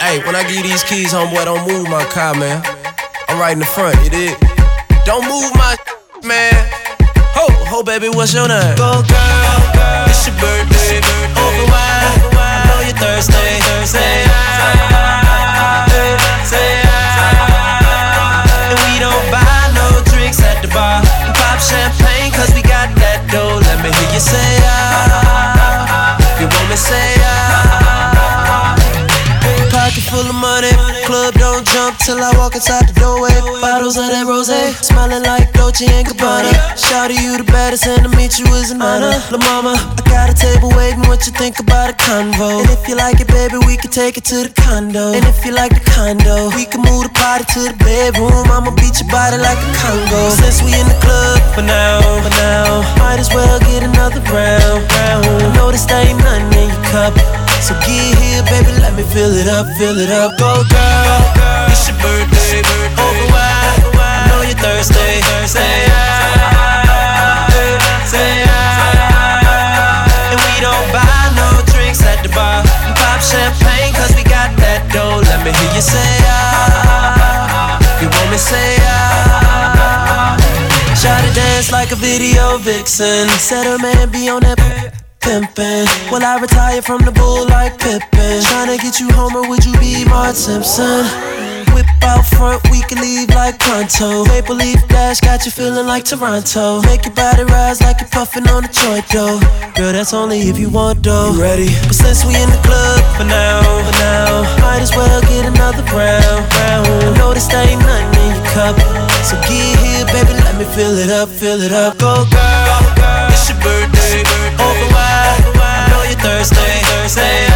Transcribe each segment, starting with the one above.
Hey, when I give you these keys, homeboy, don't move my car, man. I'm right in the front, you dig? Don't move my man. Ho, baby, what's your name? Go girl, it's your birthday. Over wine, I know you're thirsty. Say and we don't buy no drinks at the bar. We pop champagne cause we got that dough. Let me hear you say you want me say Pocket full of money, club don't jump till I walk inside the doorway. Bottles of that rosé, smelling like Dolce & Gabbana. Shout to you the baddest, and to meet you is an honor. La mama, I got a table waiting, what you think about a convo? And if you like it, baby, we can take it to the condo. And if you like the condo, we can move the party to the bedroom. I'ma beat your body like a Congo. Since we in the club for now, might as well get another round. Notice there ain't nothing in your cup, so get here, baby, let me fill it up. Go girl, it's your birthday. Over wine, I know you're thirsty. Say and we don't buy no drinks at the bar. We pop champagne cause we got that dough. Let me hear you say you want me say Try to dance like a video vixen. Said her man be on that pimpin'. Will I retire from the bull like Pippin? Tryna get you home, or would you be Marge Simpson? Whip out front, we can leave like pronto. Maple Leaf Dash got you feeling like Toronto. Make your body rise like you're puffin' on a joint though. Girl, that's only if you want though. You ready? But since we in the club for now, might as well get another round. I notice there ain't nothing in your cup, so get here, baby, let me fill it up. Go girl, it's your birthday. Over wine, I know you're thirsty. Say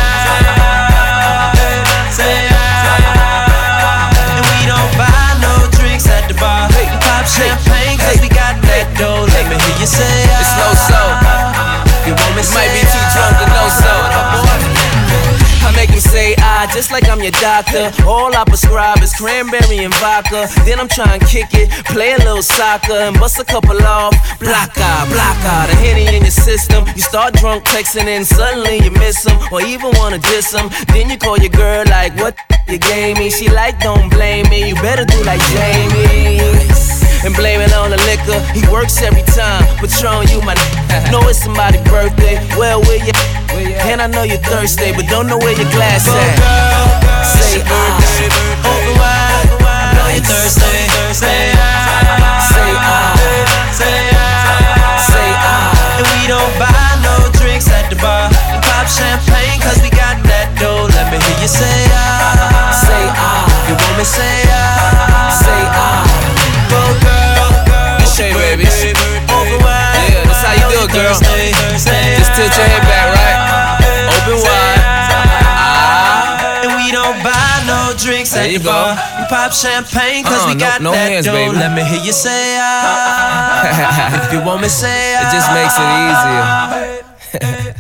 and we don't buy no drinks at the bar. We pop champagne cause we got that dough. Let me hear you say It's no soul. you want me say Might be too drunk to know soul. I make him say just like I'm your doctor. All I prescribe is cranberry and vodka. Then I'm trying to kick it, play a little soccer, and bust a couple off. Block out, the Henny in your system. You start drunk texting and suddenly you miss him, or even wanna diss him. Then you call your girl like, what you gave me? She like, don't blame me, you better do like Jamie and blame it on the liquor. He works every time, Patron, you my know it's somebody's birthday. Well, where you? And I know you're thirsty, but don't know where your glass at. Say over wine, I know you're thirsty. Say and we don't buy no drinks at the bar. We pop champagne cause we got that dough. Let me hear you say you want me say go girl, Okay, baby. over wine. Yeah, that's how you do it, girl. Just tilt your head back, right? Open wide. And we don't buy no drinks at the bar. We pop champagne cause we got no that hands, dough. baby. Let me hear you say if you want me say It just makes it easier.